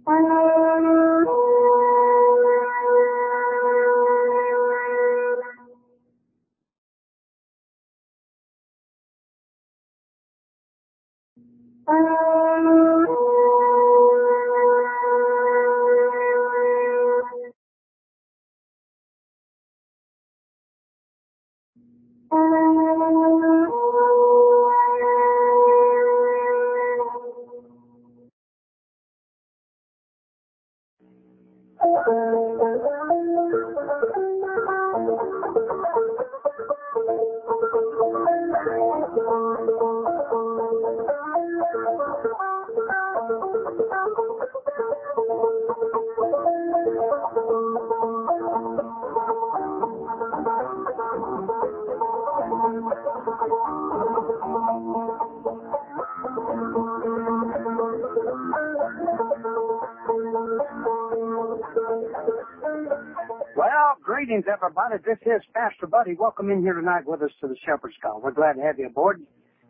Well, greetings, everybody. This is Pastor Buddy. Welcome in here tonight with us to the Shepherd's Call. We're glad to have you aboard.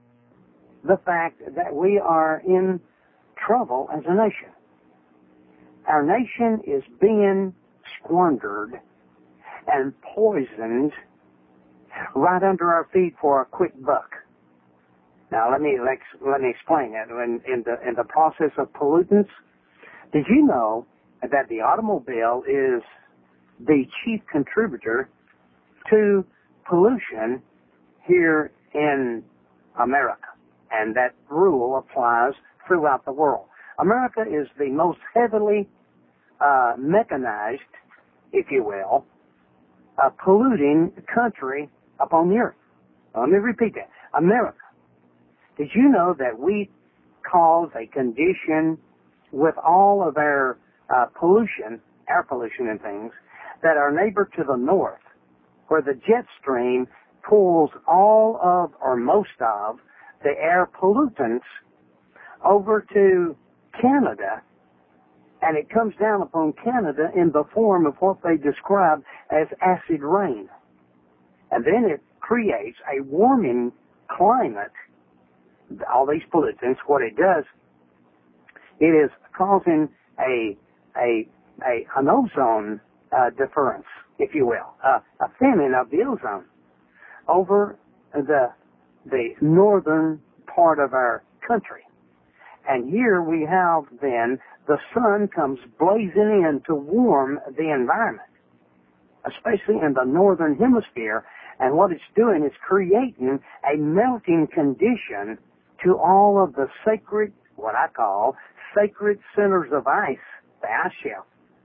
The fact that we are in trouble as a nation. Our nation is being squandered and poisoned right under our feet for a quick buck. Now, let me explain that. In the process of pollutants, did you know that the automobile is the chief contributor to pollution here in America? And that rule applies throughout the world. America is the most heavily mechanized, if you will, polluting country upon the earth. Let me repeat that. America. Did you know that we cause a condition with all of our pollution, air pollution and things, that our neighbor to the north, where the jet stream pulls all of or most of the air pollutants over to Canada, and it comes down upon Canada in the form of what they describe as acid rain. And then it creates a warming climate. All these pollutants, what it does, it is causing an ozone difference, if you will, a thinning of the ozone over the northern part of our country. And here we have then the sun comes blazing in to warm the environment, especially in the northern hemisphere. And what it's doing is creating a melting condition to all of the sacred, what I call sacred centers of ice, the ice shelf,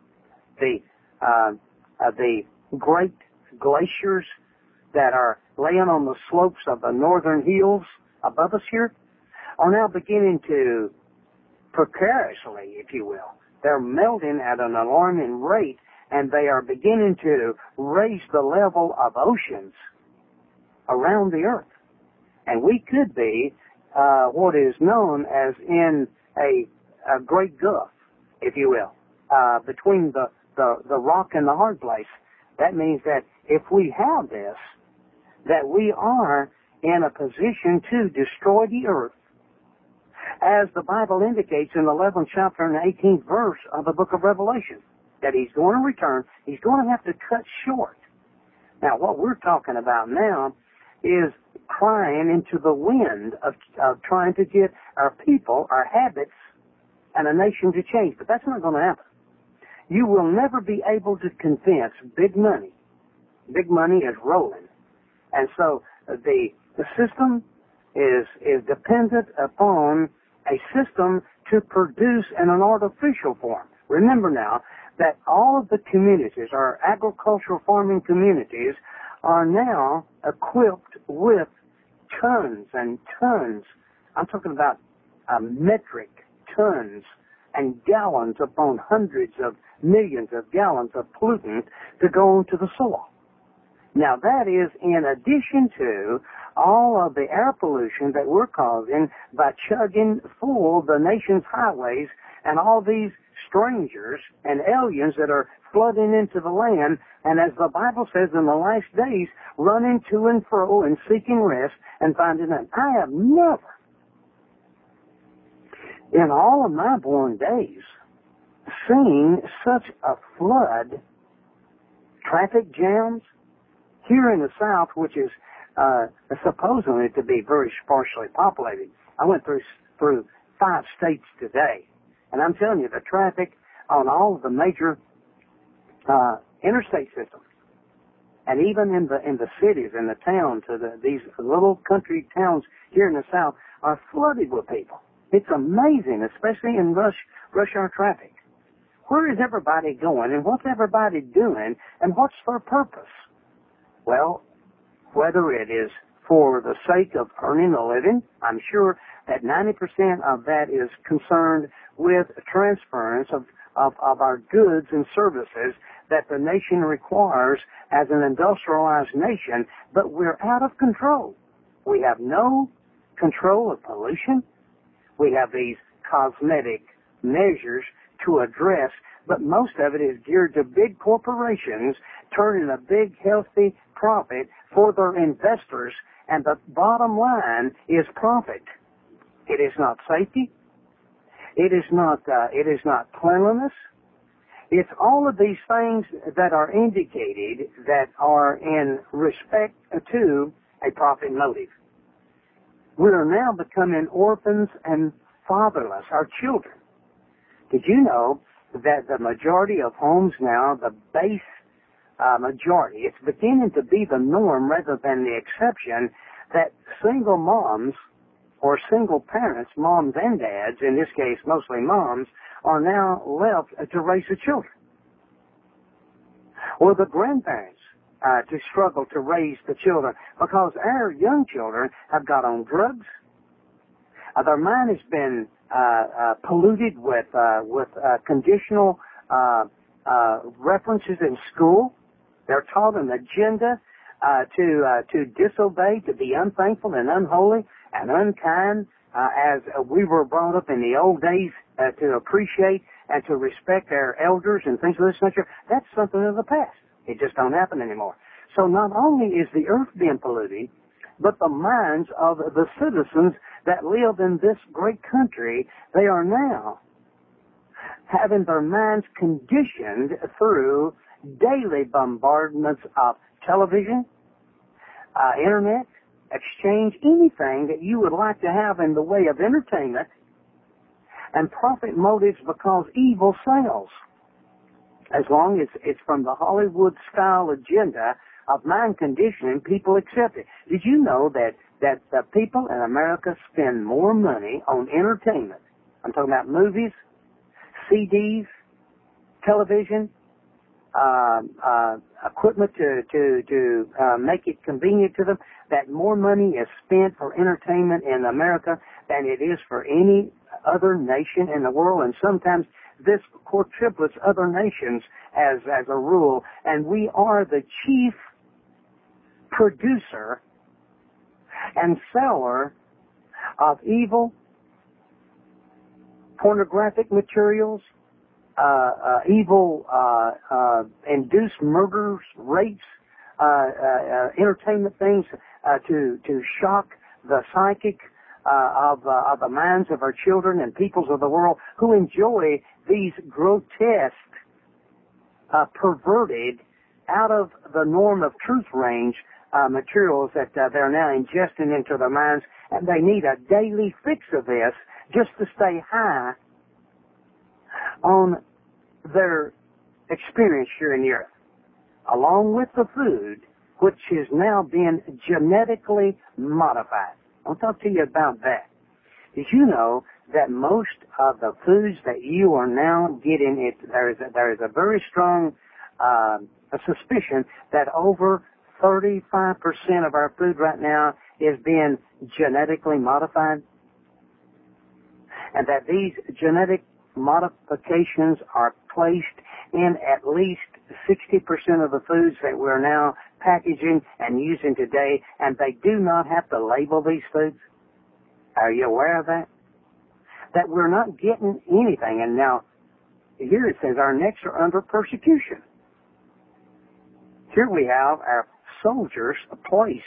the great glaciers that are laying on the slopes of the northern hills above us here are now beginning to, precariously, if you will, they're melting at an alarming rate, and they are beginning to raise the level of oceans around the earth. And we could be what is known as in a great gulf, if you will, between the rock and the hard place. That means that if we have this, that we are in a position to destroy the earth. As the Bible indicates in the 11th chapter and the 18th verse of the book of Revelation, that he's going to return, he's going to have to cut short. Now, what we're talking about now is crying into the wind of trying to get our people, our habits, and a nation to change. But that's not going to happen. You will never be able to convince big money. Big money is rolling. And so the system is dependent upon a system to produce in an artificial form. Remember now that all of the communities, our agricultural farming communities, are now equipped with tons and tons. I'm talking about metric tons and gallons upon hundreds of millions of gallons of pollutant to go into the soil. Now that is in addition to all of the air pollution that we're causing by chugging full the nation's highways and all these strangers and aliens that are flooding into the land, and as the Bible says in the last days, running to and fro and seeking rest and finding none. I have never, in all of my born days, seen such a flood, traffic jams here in the South, which is supposedly to be very sparsely populated. I went through 5 states today, and I'm telling you, the traffic on all of the major interstate systems, and even in the cities and the towns, these little country towns here in the South are flooded with people. It's amazing, especially in rush hour traffic. Where is everybody going, and what's everybody doing, and what's their purpose? Well, whether it is for the sake of earning a living, I'm sure that 90% of that is concerned with transference of our goods and services that the nation requires as an industrialized nation, but we're out of control. We have no control of pollution. We have these cosmetic measures to address, but most of it is geared to big corporations turning a big, healthy profit for their investors, and the bottom line is profit. It is not safety. It is not cleanliness. It's all of these things that are indicated that are in respect to a profit motive. We are now becoming orphans and fatherless, our children. Did you know that the majority of homes now, the base majority, it's beginning to be the norm rather than the exception, that single moms or single parents, moms and dads, in this case mostly moms, are now left to raise the children. Or the grandparents to struggle to raise the children because our young children have got on drugs. Their mind has been polluted with conditional references in school. They're taught an agenda to disobey, to be unthankful and unholy and unkind, as we were brought up in the old days to appreciate and to respect our elders and things of this nature. That's something of the past. It just don't happen anymore. So not only is the earth being polluted, but the minds of the citizens that live in this great country, they are now having their minds conditioned through daily bombardments of television, internet, exchange, anything that you would like to have in the way of entertainment, and profit motives because evil sells. As long as it's from the Hollywood-style agenda of mind conditioning, people accept it. Did you know that the people in America spend more money on entertainment? I'm talking about movies, CDs, television, equipment to make it convenient to them, that more money is spent for entertainment in America than it is for any other nation in the world, and sometimes this quadruplets other nations as a rule, and we are the chief producer and seller of evil, pornographic materials, evil induced murders, rapes, entertainment things to shock the psychic of the minds of our children and peoples of the world who enjoy these grotesque, perverted, out of the norm of truth range materials that they're now ingesting into their minds, and they need a daily fix of this just to stay high on their experience here in the earth, along with the food, which is now being genetically modified. I'll talk to you about that. Did you know that most of the foods that you are now getting, there is a very strong suspicion that over 35% of our food right now is being genetically modified, and that these genetic modifications are placed in at least 60% of the foods that we're now packaging and using today, and they do not have to label these foods. Are you aware of that? That we're not getting anything, and now here it says our necks are under persecution. Here we have our soldiers placed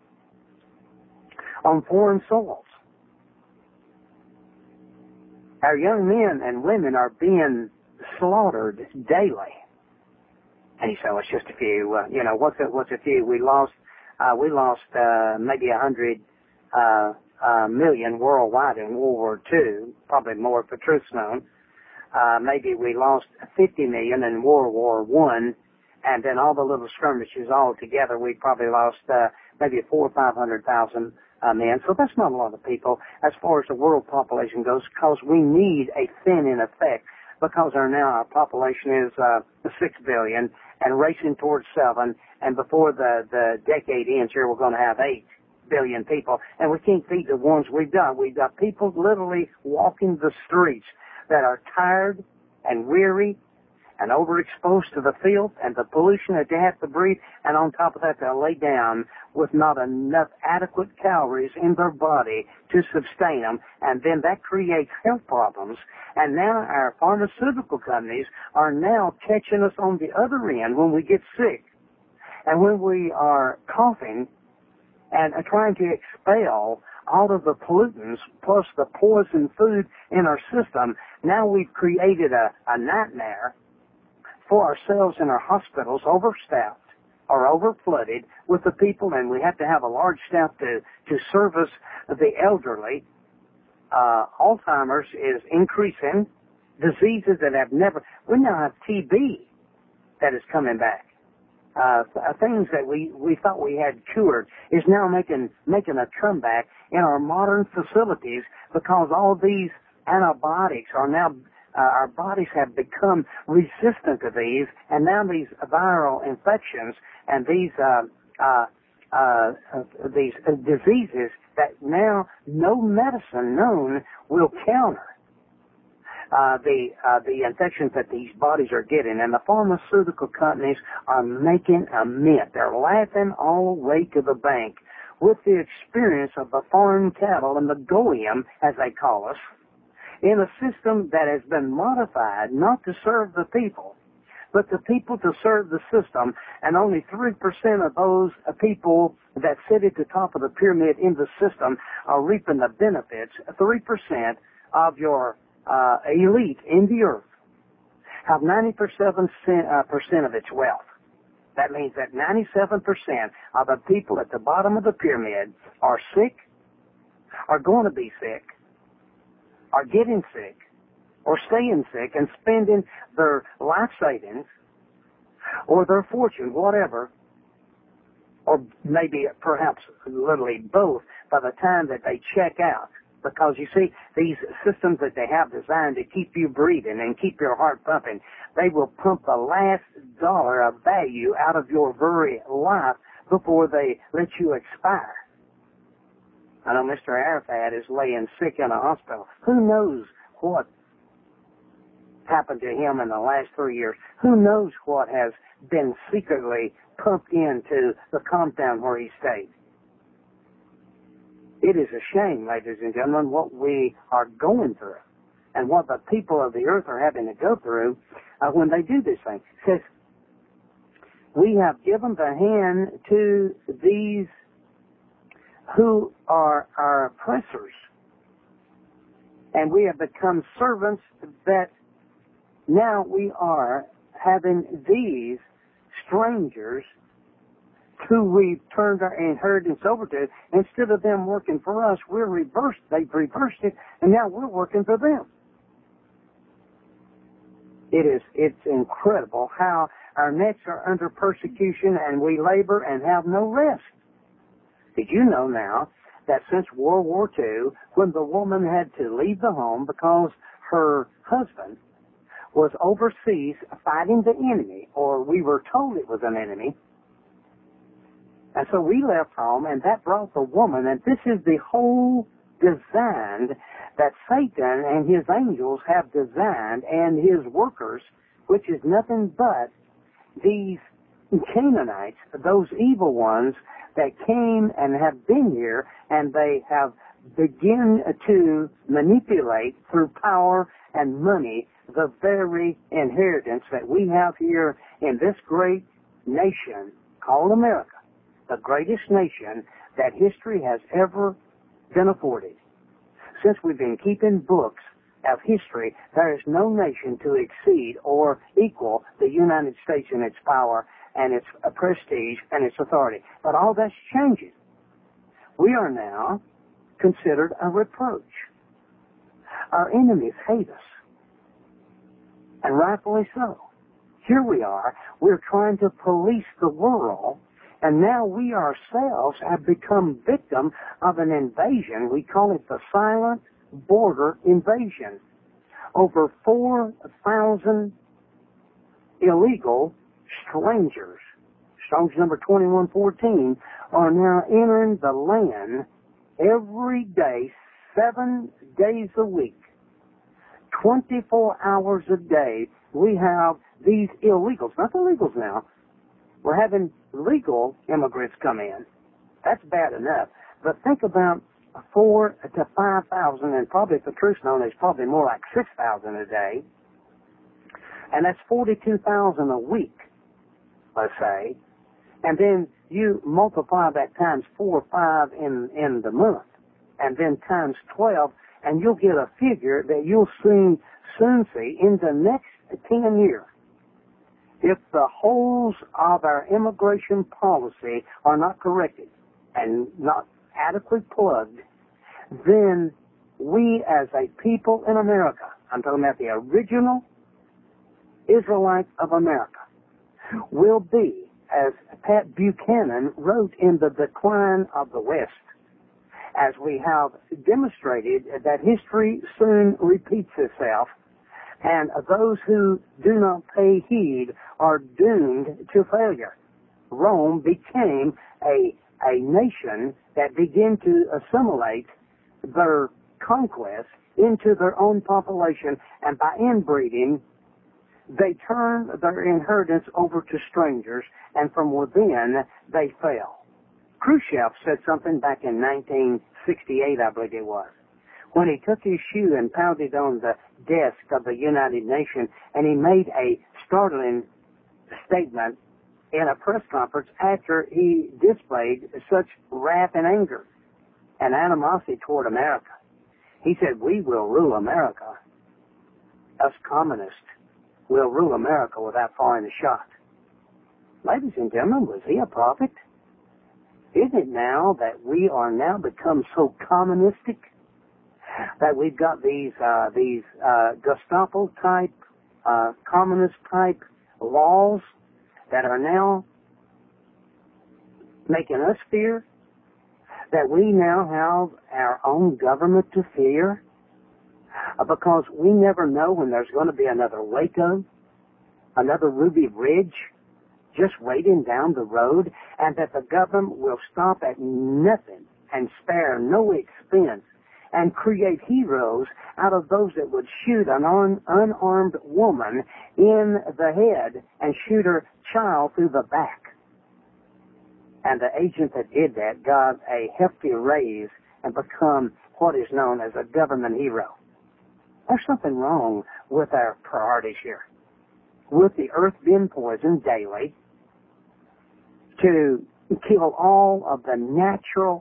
on foreign soils. Our young men and women are being slaughtered daily. And you say, well, it's just a few. What's a few? We lost maybe 100 million worldwide in World War II, probably more if the truth's known. Maybe we lost 50 million in World War I, and then all the little skirmishes all together, we probably lost maybe 400,000 or 500,000 men. So that's not a lot of people as far as the world population goes, because we need a thin-in effect, because our population is 6 billion and racing towards 7, and before the decade ends here, we're going to have 8 billion people, and we can't feed the ones we've got. We've got people literally walking the streets that are tired and weary and overexposed to the filth and the pollution that they have to breathe, and on top of that, they'll lay down with not enough adequate calories in their body to sustain them, and then that creates health problems. And now our pharmaceutical companies are now catching us on the other end when we get sick, and when we are coughing and trying to expel all of the pollutants plus the poison food in our system. Now we've created a nightmare for ourselves in our hospitals, overstaffed or overflooded with the people, and we have to have a large staff to service the elderly. Alzheimer's is increasing. Diseases that we now have TB that is coming back. Things that we thought we had cured is now making a comeback in our modern facilities, because all these antibiotics are now, our bodies have become resistant to these, and now these viral infections and these diseases that now no medicine known will counter. The infections that these bodies are getting, and the pharmaceutical companies are making a mint. They're laughing all the way to the bank with the experience of the foreign cattle and the goyim, as they call us, in a system that has been modified not to serve the people, but the people to serve the system, and only 3% of those people that sit at the top of the pyramid in the system are reaping the benefits. 3% of your elite in the earth have 97% of its wealth. That means that 97% of the people at the bottom of the pyramid are sick, are going to be sick, are getting sick, or staying sick and spending their life savings or their fortune, whatever, or maybe perhaps literally both by the time that they check out. Because you see, these systems that they have designed to keep you breathing and keep your heart pumping, they will pump the last dollar of value out of your very life before they let you expire. I know Mr. Arafat is laying sick in a hospital. Who knows what happened to him in the last 3 years? Who knows what has been secretly pumped into the compound where he stayed? It is a shame, ladies and gentlemen, what we are going through and what the people of the earth are having to go through when they do this thing. It says, we have given the hand to these who are our oppressors, and we have become servants, that now we are having these strangers who we've turned our inheritance over to. Instead of them working for us, they've reversed it, and now we're working for them. It's incredible how our necks are under persecution and we labor and have no rest. Did you know now that since World War II, when the woman had to leave the home because her husband was overseas fighting the enemy, or we were told it was an enemy, and so we left home, and that brought the woman, and this is the whole design that Satan and his angels have designed, and his workers, which is nothing but these Canaanites, those evil ones that came and have been here, and they have begun to manipulate through power and money the very inheritance that we have here in this great nation called America, the greatest nation that history has ever been afforded. Since we've been keeping books of history, there is no nation to exceed or equal the United States in its power and its prestige and its authority. But all that's changing. We are now considered a reproach. Our enemies hate us, and rightfully so. Here we are, we're trying to police the world, and now we ourselves have become victim of an invasion. We call it the silent border invasion. Over 4,000 illegal strangers, Strong's number 2114, are now entering the land every day, 7 days a week, 24 hours a day. We have these illegals, not the legals now. We're having legal immigrants come in. That's bad enough. But think about 4,000 to 5,000, and probably, if the truth's known, it's probably more like 6,000 a day. And that's 42,000 a week, let's say. And then you multiply that times 4 or 5 in the month, and then times 12, and you'll get a figure that you'll soon see in the next 10 years. If the holes of our immigration policy are not corrected and not adequately plugged, then we as a people in America, I'm talking about the original Israelites of America, will be, as Pat Buchanan wrote in The Decline of the West, as we have demonstrated that history soon repeats itself, and those who do not pay heed are doomed to failure. Rome became a nation that began to assimilate their conquest into their own population, and by inbreeding, they turned their inheritance over to strangers, and from within, they fell. Khrushchev said something back in 1968, I believe it was, when he took his shoe and pounded on the desk of the United Nations, and he made a startling statement in a press conference after he displayed such wrath and anger and animosity toward America. He said, "We will rule America. Us communists will rule America without firing a shot." Ladies and gentlemen, was he a prophet? Isn't it now that we are now become so communistic that we've got these Gestapo type, communist type laws that are now making us fear? That we now have our own government to fear? Because we never know when there's going to be another Waco, another Ruby Ridge, just waiting down the road, and that the government will stop at nothing and spare no expense and create heroes out of those that would shoot an unarmed woman in the head and shoot her child through the back. And the agent that did that got a hefty raise and become what is known as a government hero. There's something wrong with our priorities here. With the earth being poisoned daily to kill all of the natural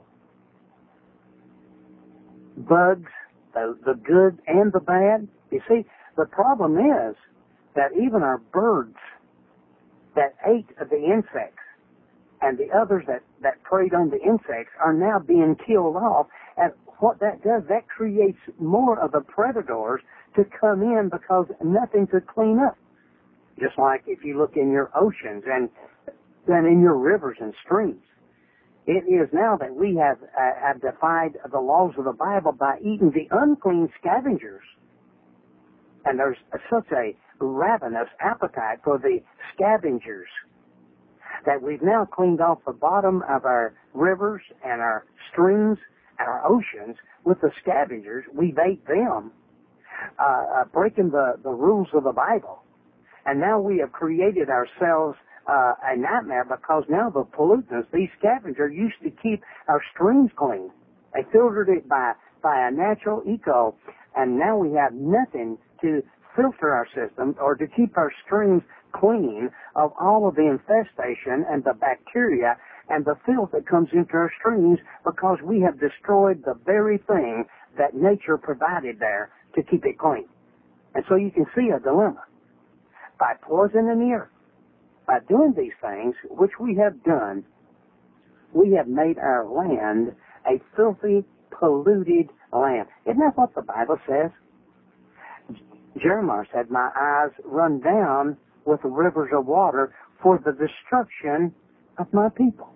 bugs, the good and the bad. You see, the problem is that even our birds that ate the insects and the others that preyed on the insects are now being killed off. And what that does, that creates more of the predators to come in because nothing to clean up. Just like if you look in your oceans and then in your rivers and streams. It is now that we have defied the laws of the Bible by eating the unclean scavengers. And there's such a ravenous appetite for the scavengers that we've now cleaned off the bottom of our rivers and our streams and our oceans with the scavengers. We've ate them, breaking the rules of the Bible. And now we have created ourselves a nightmare because now the pollutants, these scavengers, used to keep our streams clean. They filtered it by a natural eco, and now we have nothing to filter our systems or to keep our streams clean of all of the infestation and the bacteria and the filth that comes into our streams because we have destroyed the very thing that nature provided there to keep it clean. And so you can see a dilemma. By poisoning the earth, by doing these things, which we have done, we have made our land a filthy, polluted land. Isn't that what the Bible says? Jeremiah said, my eyes run down with rivers of water for the destruction of my people.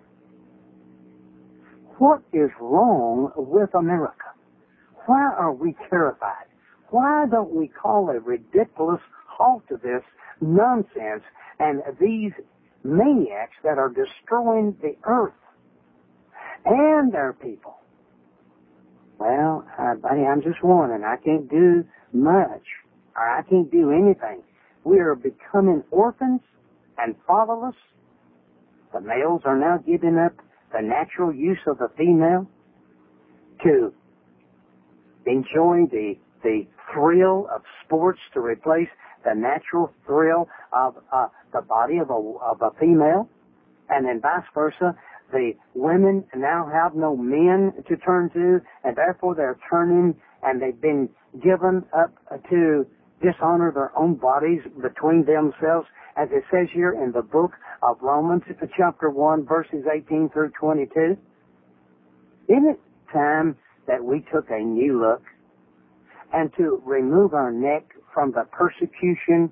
What is wrong with America? Why are we terrified? Why don't we call a ridiculous halt to this nonsense and these maniacs that are destroying the earth and our people? Well, buddy, I'm just warning. I can't do much, or I can't do anything. We are becoming orphans and fatherless. The males are now giving up the natural use of the female to enjoy the thrill of sports to replace the natural thrill of the body of a female, and then vice versa. The women now have no men to turn to, and therefore they're turning, and they've been given up to dishonor their own bodies between themselves, as it says here in the book of Romans, chapter 1, verses 18 through 22. Isn't it time that we took a new look and to remove our neck from the persecution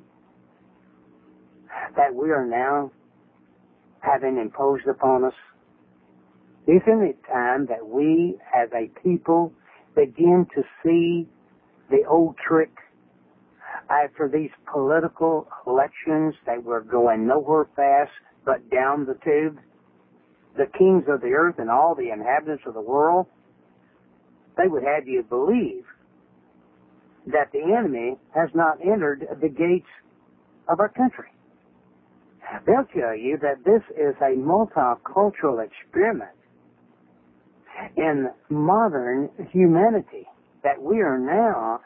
that we are now having imposed upon us? Isn't it time that we as a people begin to see the old trick after these political elections that were going nowhere fast but down the tube? The kings of the earth and all the inhabitants of the world, they would have you believe that the enemy has not entered the gates of our country. They'll tell you that this is a multicultural experiment in modern humanity, that we are now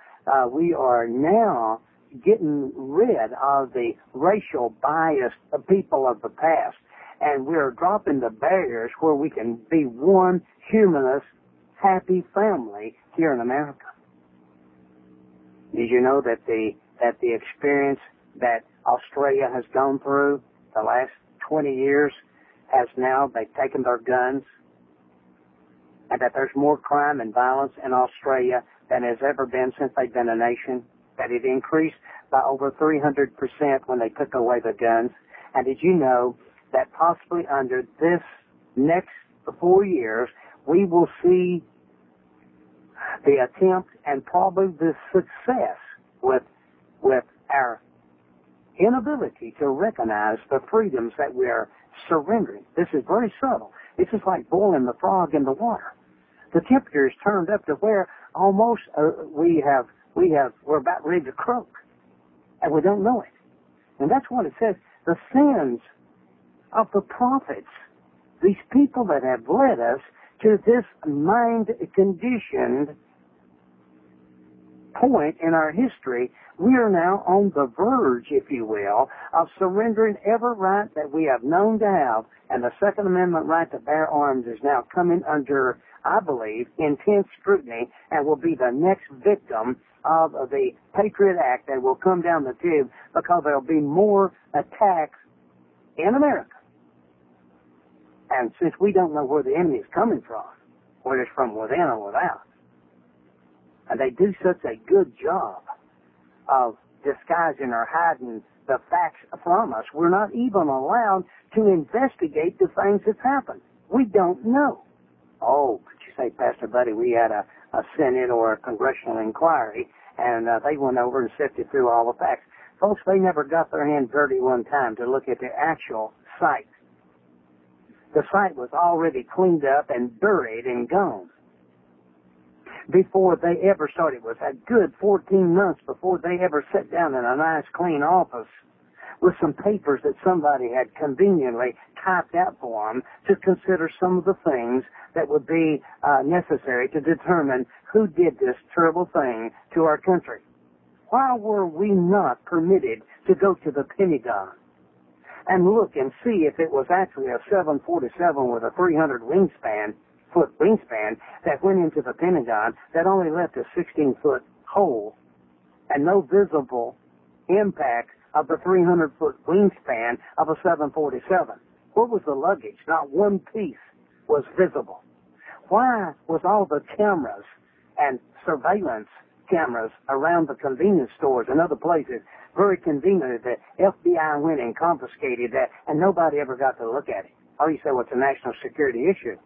getting rid of the racial biased people of the past, and we are dropping the barriers where we can be one humanist, happy family here in America. Did you know that the experience that Australia has gone through the last 20 years has now, they've taken their guns, and that there's more crime and violence in Australia than has ever been since they've been a nation, that it increased by over 300% when they took away the guns? And did you know that possibly under this next 4 years, we will see the attempt and probably the success with our inability to recognize the freedoms that we are surrendering? This is very subtle. This is like boiling the frog in the water. The temperature is turned up to where almost we're about ready to croak, and we don't know it. And that's what it says. The sins of the prophets, these people that have led us to this mind-conditioned point in our history, we are now on the verge, if you will, of surrendering every right that we have known to have, and the Second Amendment right to bear arms is now coming under, I believe, intense scrutiny, and will be the next victim of the Patriot Act that will come down the tube, because there will be more attacks in America. And since we don't know where the enemy is coming from, whether it's from within or without, and they do such a good job of disguising or hiding the facts from us, we're not even allowed to investigate the things that's happened. We don't know. Oh, could you say, Pastor Buddy, we had a Senate or a congressional inquiry, and they went over and sifted through all the facts. Folks, they never got their hands dirty one time to look at the actual site. The site was already cleaned up and buried and gone before they ever started. It was a good 14 months before they ever sat down in a nice clean office with some papers that somebody had conveniently typed out for them to consider some of the things that would be necessary to determine who did this terrible thing to our country. Why were we not permitted to go to the Pentagon and look and see if it was actually a 747 with a 300 foot wingspan that went into the Pentagon that only left a 16-foot hole and no visible impact of the 300-foot wingspan of a 747. Where was the luggage? Not one piece was visible. Why was all the cameras and surveillance cameras around the convenience stores and other places very convenient that the FBI went and confiscated that and nobody ever got to look at it? Oh, you say, well, it's a national security issue.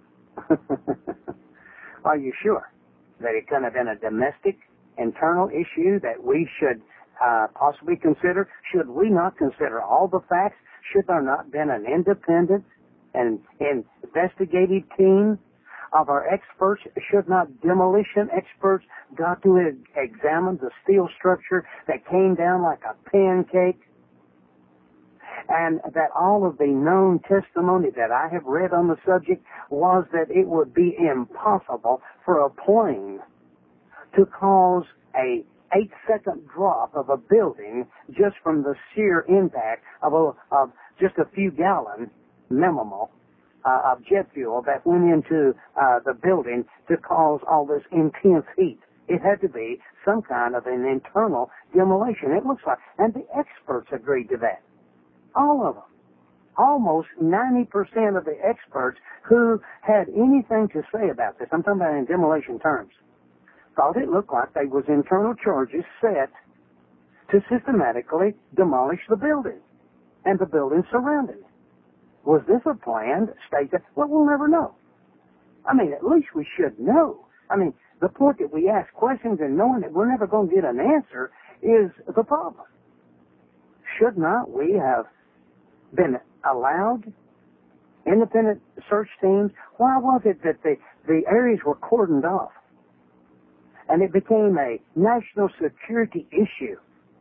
Are you sure that it could have been a domestic, internal issue that we should possibly consider? Should we not consider all the facts? Should there not been an independent and investigative team of our experts? Should not demolition experts got to examine the steel structure that came down like a pancake? And that all of the known testimony that I have read on the subject was that it would be impossible for a plane to cause a 8-second drop of a building just from the sheer impact of just a few gallons minimal of jet fuel that went into the building to cause all this intense heat. It had to be some kind of an internal demolition, it looks like. And the experts agreed to that. All of them. Almost 90% of the experts who had anything to say about this, I'm talking about in demolition terms, thought it looked like they was internal charges set to systematically demolish the building and the buildings surrounding it. Was this a planned state? Well, we'll never know. I mean, at least we should know. I mean, the point that we ask questions and knowing that we're never going to get an answer is the problem. Should not we have been allowed independent search teams? Why was it that the areas were cordoned off and it became a national security issue?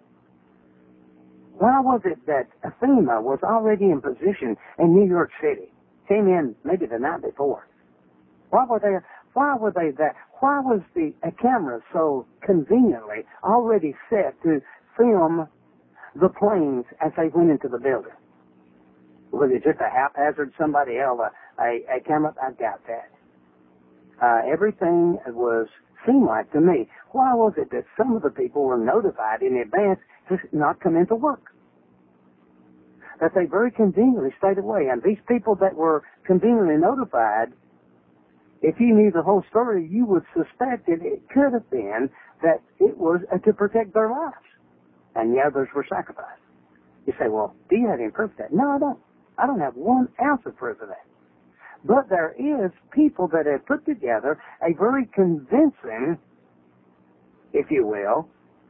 Why was it that FEMA was already in position in New York City, came in maybe the night before? Why were they there? Why was the camera so conveniently already set to film the planes as they went into the building? Was it just a haphazard, somebody held a camera? I doubt that. Everything seemed like to me, why was it that some of the people were notified in advance to not come into work? That they very conveniently stayed away. And these people that were conveniently notified, if you knew the whole story, you would suspect that it could have been that it was to protect their lives. And the others were sacrificed. You say, well, do you have any proof of that? No, I don't. I don't have 1 ounce of proof of that. But there is people that have put together a very convincing, if you will,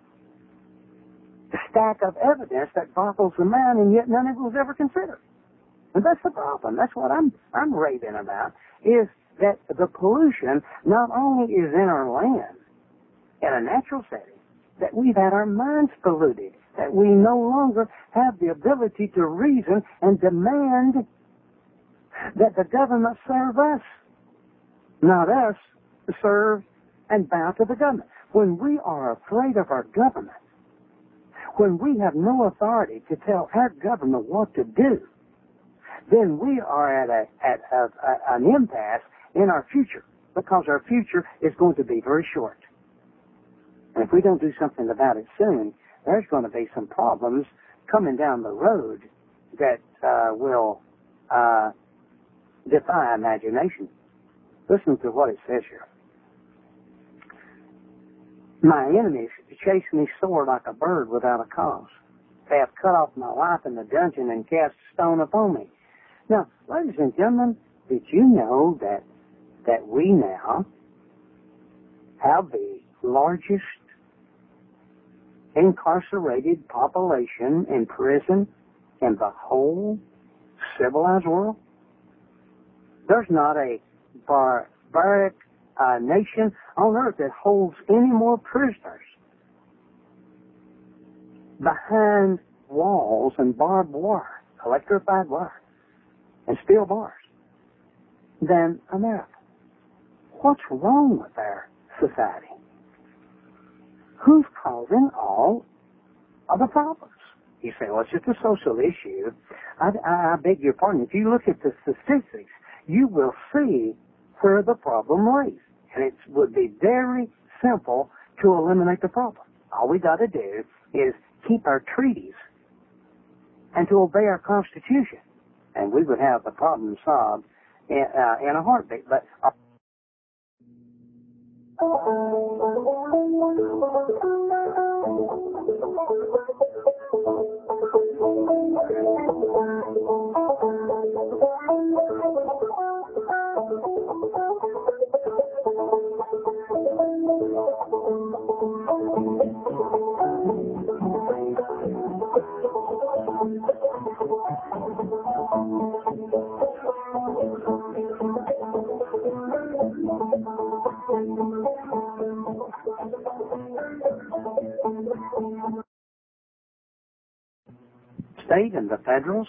stack of evidence that boggles the mind, and yet none of it was ever considered. And that's the problem. That's what I'm raving about, is that the pollution not only is in our land, in a natural setting, that we've had our minds polluted, that we no longer have the ability to reason and demand that the government serve us, not us serve and bow to the government. When we are afraid of our government, when we have no authority to tell our government what to do, then we are at an impasse in our future, because our future is going to be very short. And if we don't do something about it soon, there's going to be some problems coming down the road that will defy imagination. Listen to what it says here. My enemies chase me sore like a bird without a cause. They have cut off my life in the dungeon and cast a stone upon me. Now, ladies and gentlemen, did you know that we now have the largest incarcerated population in prison in the whole civilized world? There's not a barbaric nation on earth that holds any more prisoners behind walls and barbed wire, electrified wire, and steel bars than America. What's wrong with our society? Who's causing all of the problems? You say, well, it's just a social issue. I beg your pardon. If you look at the statistics, you will see where the problem lays. And it would be very simple to eliminate the problem. All we got to do is keep our treaties and to obey our Constitution, and we would have the problem solved in a heartbeat. But state and the federals,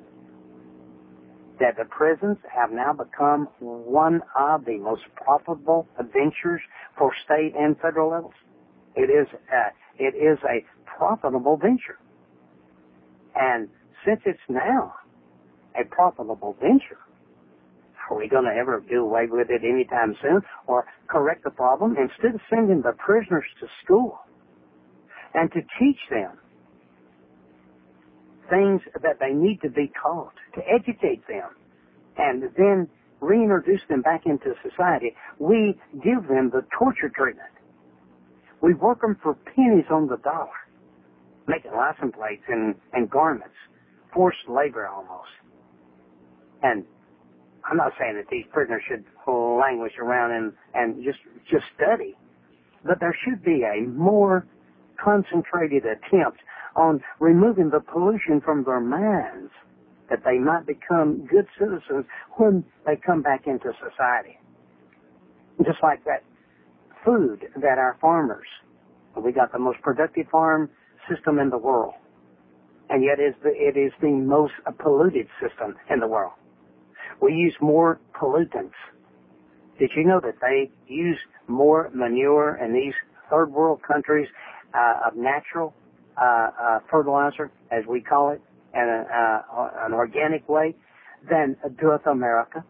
that the prisons have now become one of the most profitable ventures for state and federal levels. It is a profitable venture. And since it's now a profitable venture, are we going to ever do away with it anytime soon or correct the problem? Instead of sending the prisoners to school and to teach them things that they need to be taught, to educate them, and then reintroduce them back into society, we give them the torture treatment. We work them for pennies on the dollar, making license plates and garments, forced labor almost. And I'm not saying that these prisoners should languish around and just study, but there should be a more concentrated attempt on removing the pollution from their minds, that they might become good citizens when they come back into society. Just like that food that our farmers, we got the most productive farm system in the world, and yet it is the most polluted system in the world. We use more pollutants. Did you know that they use more manure in these third world countries of natural fertilizer, as we call it, in an organic way, than doeth America?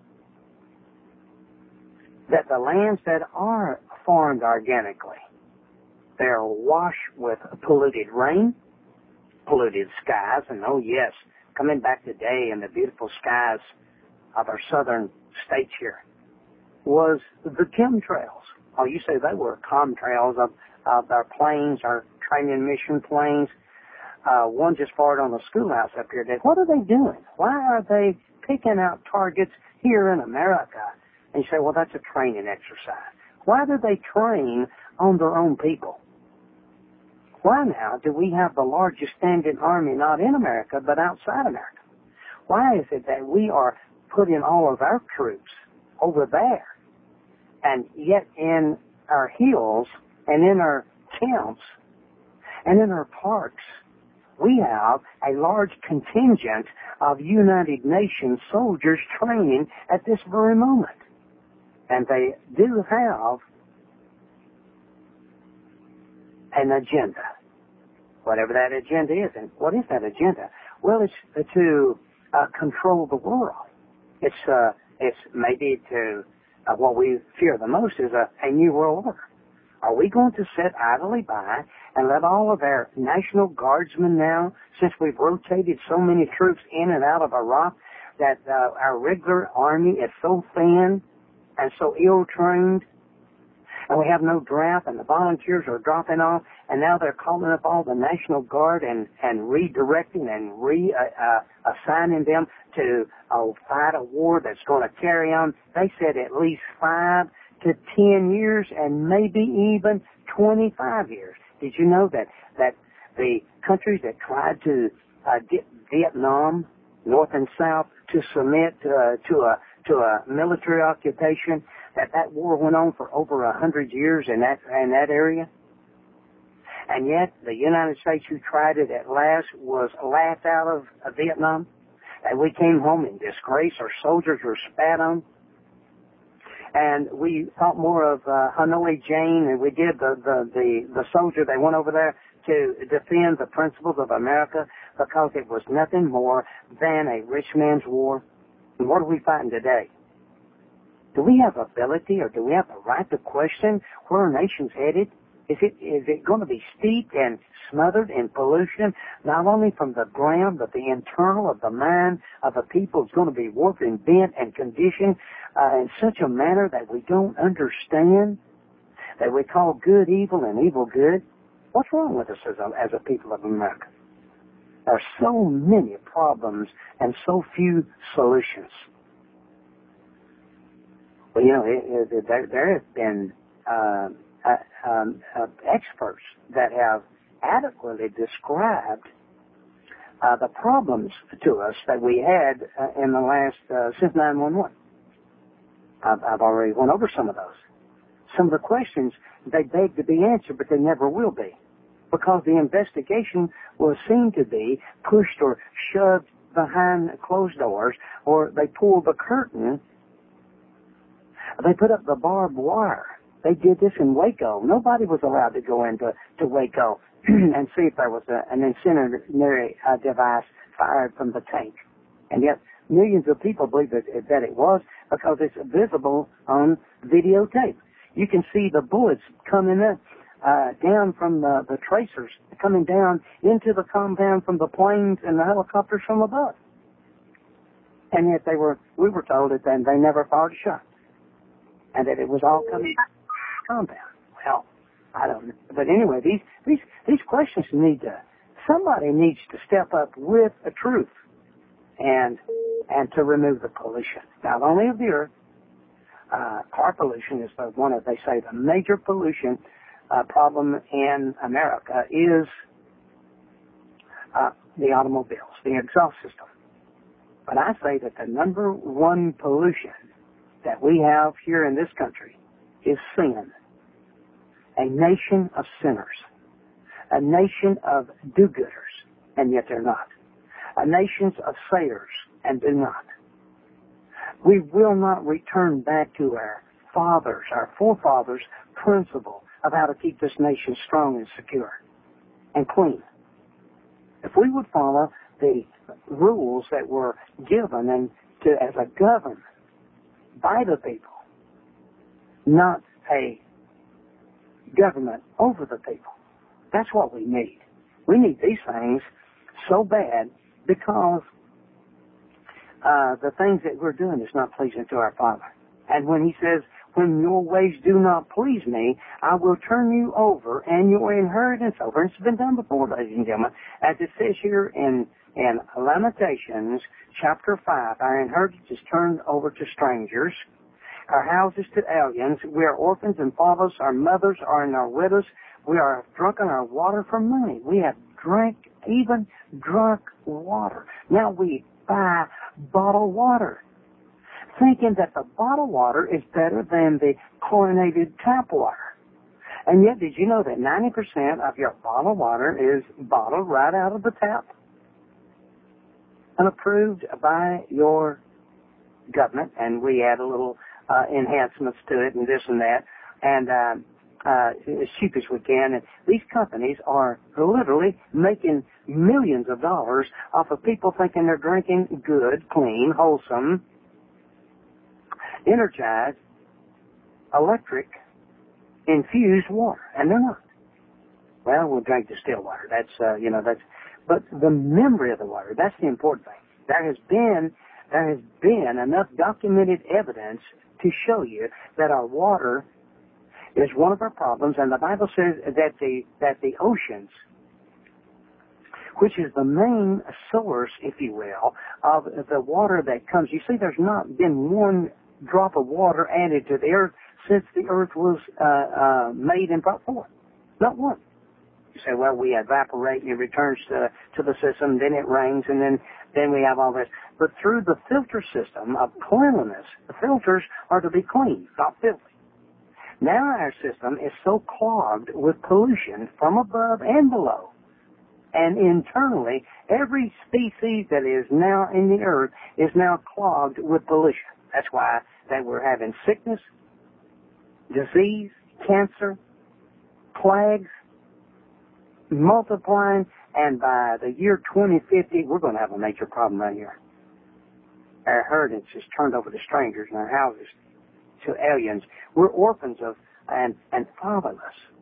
That the lands that are farmed organically, they are washed with polluted rain, polluted skies, and oh yes, coming back today in the beautiful skies of our southern states here was the chemtrails. Oh, you say they were chemtrails of our planes, our training mission planes. One just fired on the schoolhouse up here today. What are they doing? Why are they picking out targets here in America? And you say, well, that's a training exercise. Why do they train on their own people? Why now do we have the largest standing army not in America but outside America? Why is it that we are putting all of our troops over there, and yet in our hills and in our camps and in our parks we have a large contingent of United Nations soldiers training at this very moment? And they do have an agenda, whatever that agenda is. And what is that agenda? Well, it's to control the world. It's maybe to what we fear the most is a new world order. Are we going to sit idly by and let all of our National Guardsmen now, since we've rotated so many troops in and out of Iraq, that our regular army is so thin and so ill-trained, and we have no draft, and the volunteers are dropping off, and now they're calling up all the National Guard and redirecting and assigning them to fight a war that's going to carry on, they said, at least 5 to 10 years and maybe even 25 years. Did you know that the countries that tried to get Vietnam, North and South, to submit to a military occupation, that war went on for over 100 years in that area? And yet the United States, who tried it at last, was laughed out of Vietnam, and we came home in disgrace. Our soldiers were spat on. And we thought more of Hanoi Jane than we did the soldier that went over there to defend the principles of America, because it was nothing more than a rich man's war. And what are we fighting today? Do we have ability, or do we have the right to question where our nation's headed? Is it going to be steeped and smothered in pollution, not only from the ground, but the internal of the mind of the people? It's going to be warped and bent and conditioned in such a manner that we don't understand, that we call good evil and evil good. What's wrong with us as a people of America? There are so many problems and so few solutions. Well, you know, there have been experts that have adequately described the problems to us that we had in the last, since 9/11. I've already went over some of those. Some of the questions, they beg to be answered, but they never will be, because the investigation will seem to be pushed or shoved behind closed doors, or they pull the curtain, they put up the barbed wire. They did this in Waco. Nobody was allowed to go into Waco and see if there was an incendiary device fired from the tank. And yet millions of people believe that it was, because it's visible on videotape. You can see the bullets coming in, down from the tracers, coming down into the compound from the planes and the helicopters from above. And yet we were told that they never fired a shot, and that it was all coming back to the compound. Well, I don't know. But anyway, these questions somebody needs to step up with a truth and to remove the pollution, not only of the earth. Car pollution is one of, they say, the major pollution problem in America is the automobiles, the exhaust system. But I say that the number one pollution that we have here in this country is sin. A nation of sinners. A nation of do-gooders, and yet they're not. A nation of sayers, and do not. We will not return back to our forefathers' principle of how to keep this nation strong and secure and clean. If we would follow the rules that were given and as a government by the people, not a government over the people. That's what we need. We need these things so bad because the things that we're doing is not pleasing to our Father. And when He says, when your ways do not please me, I will turn you over and your inheritance over. And it's been done before, ladies and gentlemen. As it says here in Lamentations chapter 5, our inheritance is turned over to strangers, our houses to aliens. We are orphans and fatherless. Our mothers are in our widows. We are drunken our water for money. We have drunk water. Now we buy bottled water, thinking that the bottled water is better than the chlorinated tap water. And yet, did you know that 90% of your bottled water is bottled right out of the tap? Unapproved by your government, and we add a little enhancements to it and this and that, and as cheap as we can. And these companies are literally making millions of dollars off of people thinking they're drinking good, clean, wholesome, energized, electric, infused water, and they're not. Well, we'll drink distilled water. But the memory of the water, that's the important thing. There has been enough documented evidence to show you that our water is one of our problems, and the Bible says that the oceans, which is the main source, if you will, of the water that comes. You see, there's not been one drop of water added to the earth since the earth was made and brought forth. Not one. You say, well, we evaporate and it returns to the system, then it rains, and then we have all this. But through the filter system of cleanliness, the filters are to be clean, not filthy. Now our system is so clogged with pollution from above and below. And internally, every species that is now in the earth is now clogged with pollution. That's why that we're having sickness, disease, cancer, plagues, multiplying, and by the year 2050, we're going to have a major problem right here. Our inheritance is turned over to strangers and our houses to aliens. We're orphans and fatherless.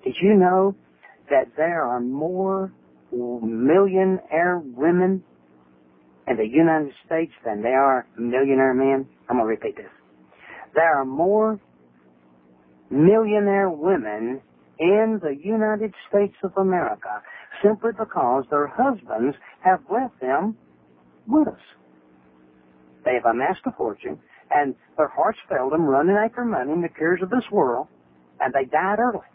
Did you know that there are more millionaire women in the United States than there are millionaire men? I'm going to repeat this. There are more millionaire women in the United States of America simply because their husbands have left them widows. They have amassed a fortune, and their hearts failed them running after money and the cares of this world, and they died early.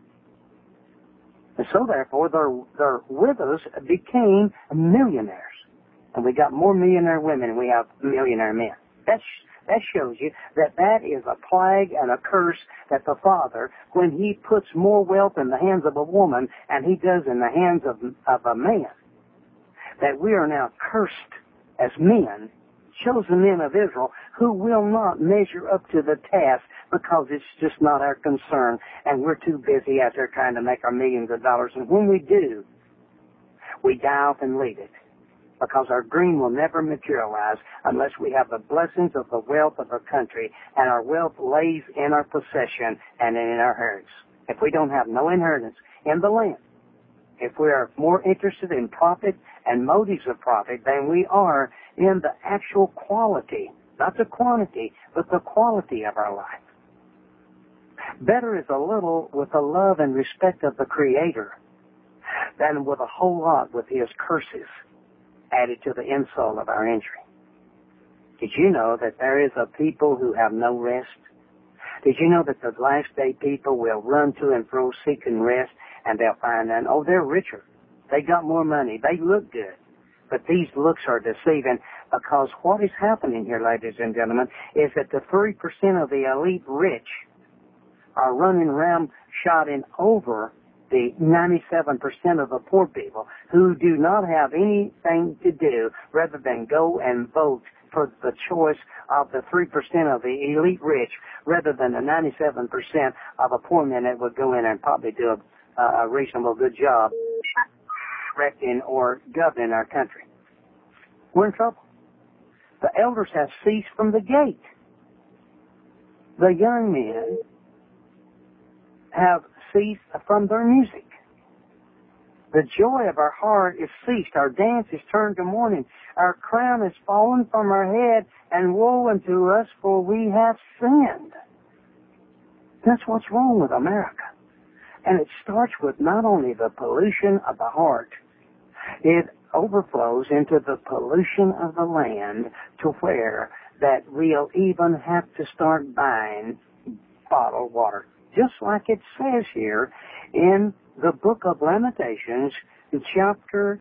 And so therefore their widows became millionaires. And we got more millionaire women than we have millionaire men. That shows you that is a plague and a curse that the Father, when He puts more wealth in the hands of a woman and He does in the hands of a man, that we are now cursed as men, chosen men of Israel, who will not measure up to the task because it's just not our concern, and we're too busy out there trying to make our millions of dollars. And when we do, we die off and leave it, because our dream will never materialize unless we have the blessings of the wealth of our country, and our wealth lays in our possession and in our inheritance. If we don't have no inheritance in the land, if we are more interested in profit and motives of profit than we are in the actual quality, not the quantity, but the quality of our life. Better is a little with the love and respect of the Creator than with a whole lot with His curses added to the insult of our injury. Did you know that there is a people who have no rest? Did you know that the last day people will run to and fro seeking rest, and they'll find that, oh, they're richer. They got more money. They look good. But these looks are deceiving, because what is happening here, ladies and gentlemen, is that the 3% of the elite rich are running around shouting over the 97% of the poor people who do not have anything to do rather than go and vote for the choice of the 3% of the elite rich rather than the 97% of the poor men that would go in and probably do a reasonable good job directing or governing our country. We're in trouble. The elders have ceased from the gate. The young men have ceased from their music. The joy of our heart is ceased. Our dance is turned to mourning. Our crown is fallen from our head, and woe unto us, for we have sinned. That's what's wrong with America. And it starts with not only the pollution of the heart, it overflows into the pollution of the land, to where that we'll even have to start buying bottled water. Just like it says here in the book of Lamentations, in chapter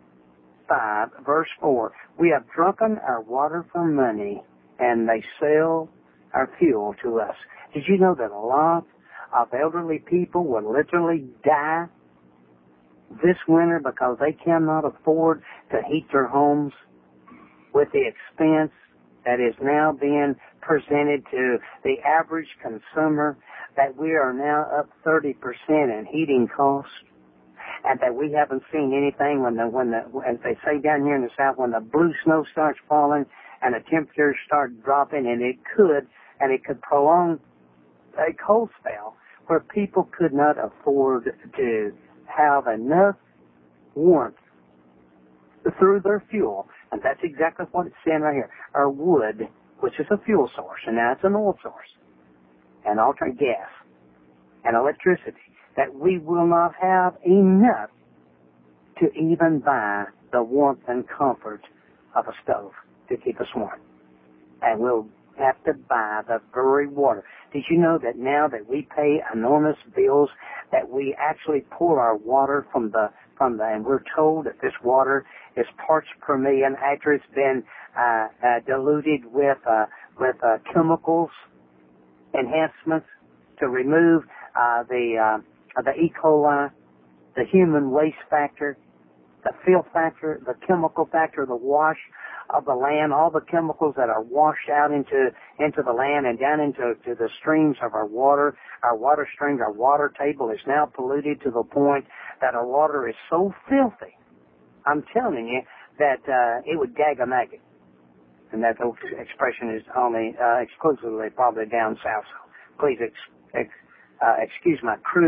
5, verse 4. We have drunken our water for money, and they sell our fuel to us. Did you know that a lot of elderly people will literally die this winter because they cannot afford to heat their homes with the expense that is now being presented to the average consumer, that we are now up 30% in heating costs, and that we haven't seen anything as they say down here in the South, when the blue snow starts falling and the temperatures start dropping, and it could prolong a cold spell where people could not afford to have enough warmth through their fuel. And that's exactly what it's saying right here. Our wood, which is a fuel source, and now it's an oil source, and alternate gas, and electricity, that we will not have enough to even buy the warmth and comfort of a stove to keep us warm. And we'll have to buy the very water. Did you know that now that we pay enormous bills, that we actually pour our water from the and we're told that this water is parts per million after it's been diluted with chemicals enhancements to remove the E. coli, the human waste factor, the filth factor, the chemical factor, the wash of the land, all the chemicals that are washed out into the land and down into the streams of our water streams. Our water table is now polluted to the point that our water is so filthy, I'm telling you, that it would gag a maggot. And that expression is only exclusively probably down south. So please excuse my crude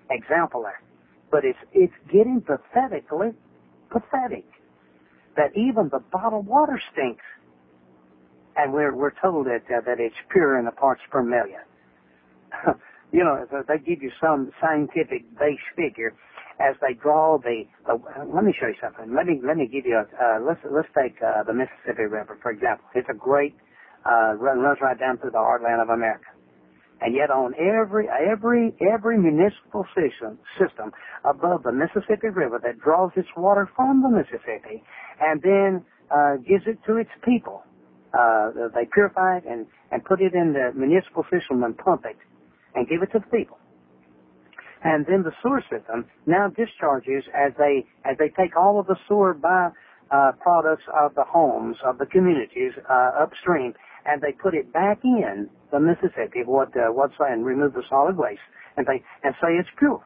example there. But it's getting pathetically pathetic that even the bottled water stinks. And we're told that it's pure in the parts per million. You know, they give you some scientific base figure as they draw the let me show you something. Let me give you let's take the Mississippi River, for example. It's a great runs right down through the heartland of America. And yet on every municipal system above the Mississippi River that draws its water from the Mississippi and then gives it to its people, they purify it and put it in the municipal system and pump it and give it to the people. And then the sewer system now discharges as they take all of the sewer by products of the homes of the communities upstream, and they put it back in the Mississippi, and remove the solid waste, and say it's pure.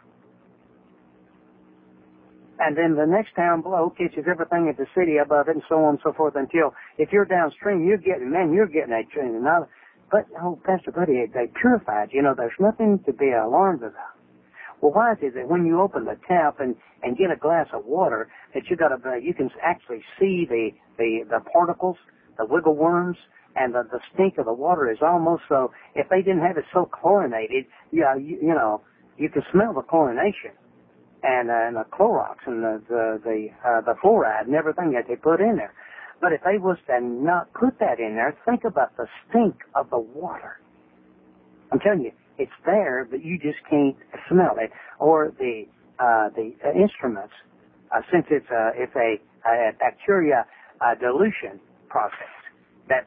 And then the next town below catches everything at the city above it, and so on and so forth, until if you're downstream, you're getting that. But, Pastor Buddy, they purified. You know, there's nothing to be alarmed about. Well, why is it that when you open the tap and get a glass of water, that you can actually see the particles, the wiggle worms, and the stink of the water is almost so, if they didn't have it so chlorinated, you can smell the chlorination and the Clorox and the fluoride and everything that they put in there. But if they was to not put that in there, think about the stink of the water. I'm telling you, it's there, but you just can't smell it. Or the instruments, since it's a bacteria dilution process that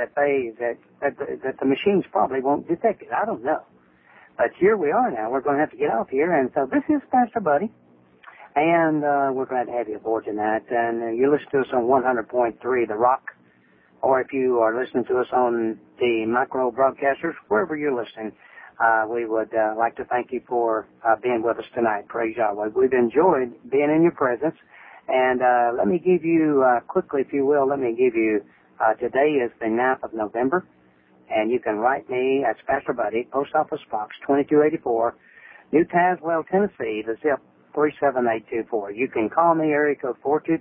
the machines probably won't detect it. I don't know. But here we are now. We're going to have to get off here. And so this is Pastor Buddy. And we're glad to have you aboard tonight. And you listen to us on 100.3 The Rock. Or if you are listening to us on the micro broadcasters, wherever you're listening, we would like to thank you for being with us tonight. Praise Yahweh. We've enjoyed being in your presence. And let me give you, quickly, if you will, today is the 9th of November. And you can write me, that's Pastor Buddy, Post Office Box 2284, New Tazewell, Tennessee, the zip 37824. You can call me, area code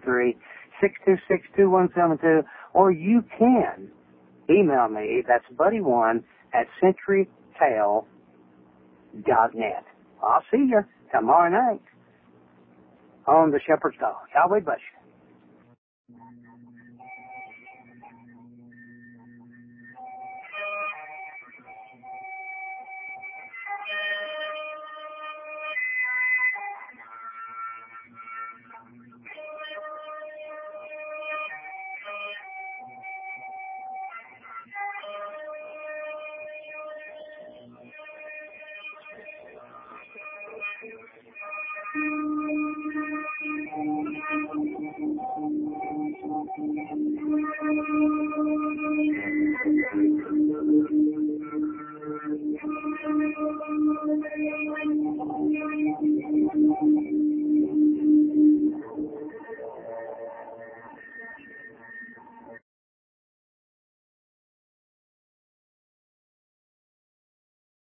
423-626-2172, or you can email me, that's buddy1@centurytel.net. I'll see you tomorrow night on the Shepherd's Call. Yahweh bless you.